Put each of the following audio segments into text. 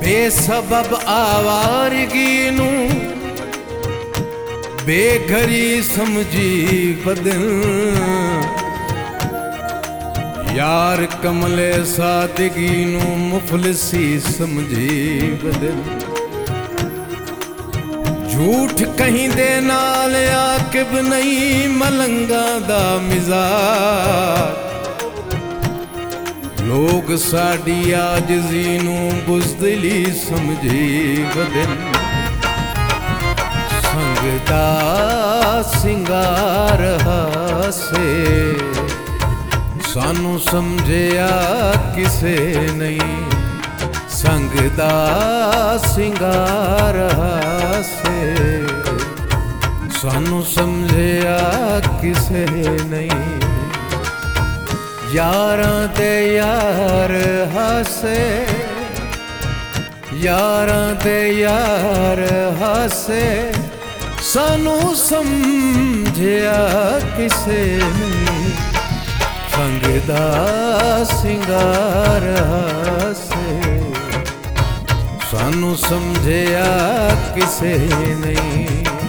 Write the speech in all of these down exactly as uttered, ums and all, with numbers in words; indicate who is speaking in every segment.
Speaker 1: बेसबब आवारगी नू बेघरी समझी बदन, यार कमले सादगी नू मुफलिसी समझी बदन। झूठ कहीं दे नाल आकिब नहीं मलंगा दा मिजाज, लोग साड़ी आजजी नू बुज़दिली समझी बदन। संग दा सिंगार हासे सानू समझिया किसे नहीं, संग दा सिंगार हासे सानू समझिया किसे नहीं। यारां ते यार हासे, यारां ते यार हासे सानू समझिया किसे नहीं। संग दा सिंगार हासे सानू समझिया किसे नहीं।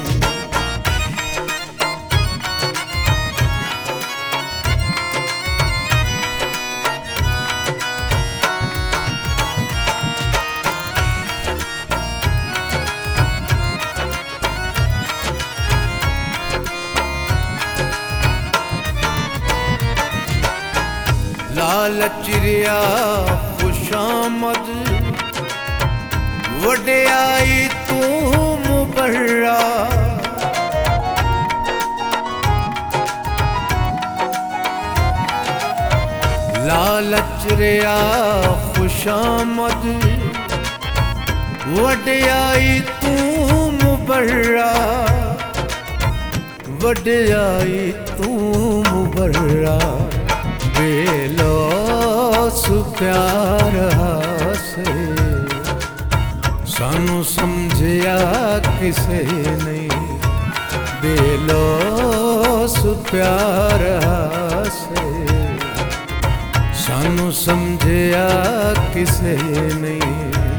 Speaker 1: लालच रिया खुशामद वड्याई तू मुबर्रा, लालच रिया खुशामद वड्याई तू मुबर्रा, वड्याई तू मुबर्रा। बेलोस प्यार हासे सानू समझिया किसे नहीं, बेलोस प्यार हासे सानू समझिया किसे नहीं।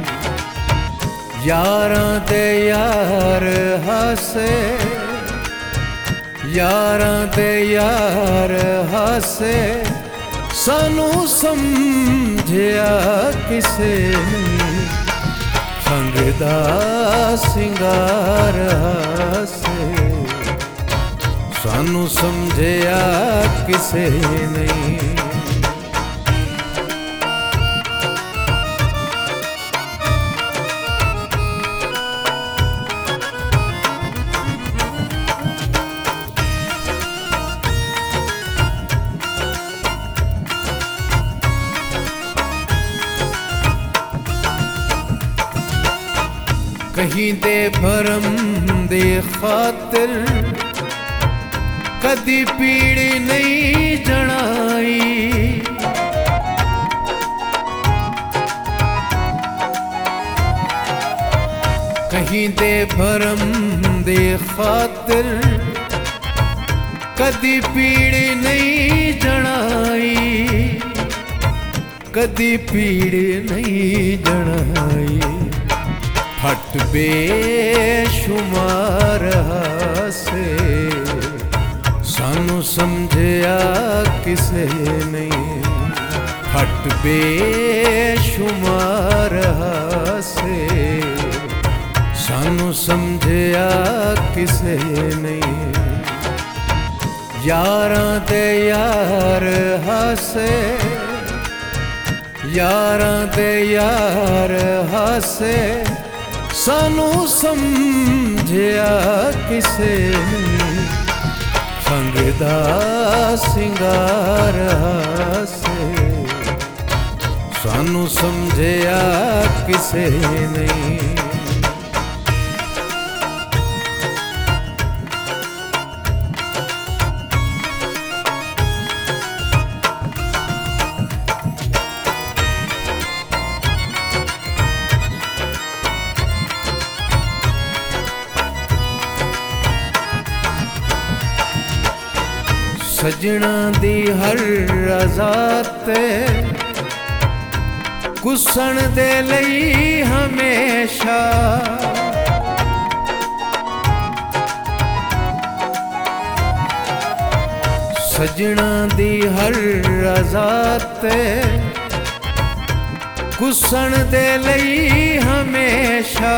Speaker 1: यारां ते यार हासे, यारां ते यार हासे सानू समझिया किसे नहीं। संग दा सिंगार हासे सानू समझिया किसे नहीं। कहीं दे भरम दे खातिर कदी पीड़ी नहीं जनाई, कहीं दे भरम दे खातिर कदी पीड़ी नहीं जनाई, कदी पीड़ी नहीं जनाई। फट बेशुमार हासे सानू समझिया किसे नहीं, फट बेशुमार हासे सानू समझिया किसे नहीं। यारां ते यार हासे, यारां ते यार हासे सानू समझिया किसे नहीं। संग दा सिंगार हासे सानू समझिया किसे नहीं। सजना दी हर रज़ा ते कुसण दे लई हमेशा सजना दी हर रज़ा ते कुसण दे लई हमेशा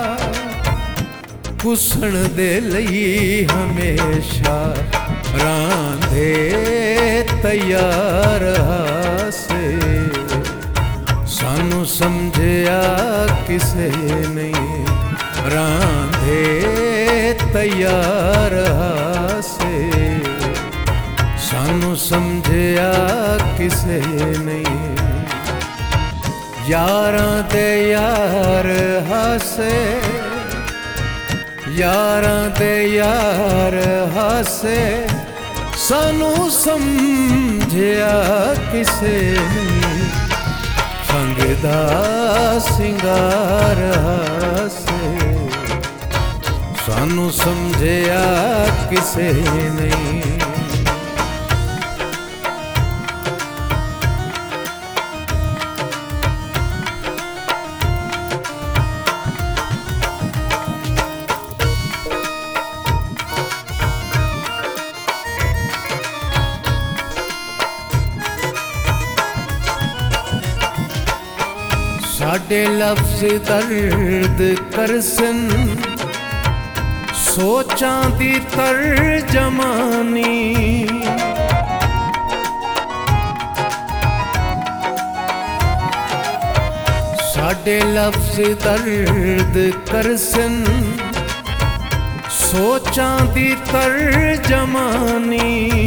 Speaker 1: कुसण दे लई हमेशा रांधे तैयार हासे सानू समझिया किसे नहीं रांधे तैयार हासे सानू समझिया किसे नहीं यारां दे यार हासे यारां दे यार हासे सानू समझिया किसे नहीं संग दा सिंगार हासे सानू समझिया किसे नहीं साडे लफ्ज़ दर्द करसन सोचां दी तर्जमानी साडे लफ्ज़ दर्द करसन सोचां दी तर्जमानी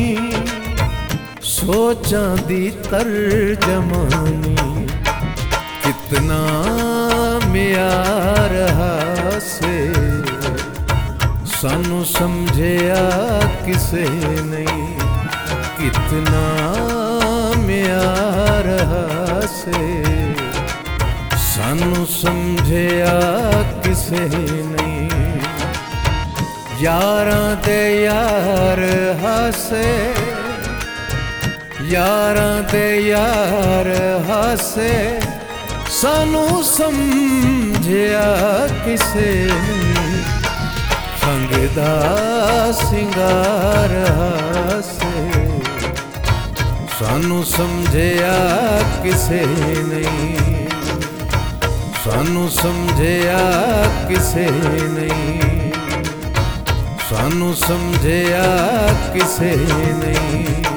Speaker 1: सोचां दी तर्जमानी कितना म्यार हासे सानू समझिया किसे नहीं कितना म्यार हासे सानू समझिया किसे नहीं यारां दे यार हासे यारां दे यार हासे सानू समझिया किसे नहीं संग दा सिंगार हासे सानू समझिया किसे नहीं सानू समझिया किसे नहीं सानू समझिया किसे नहीं।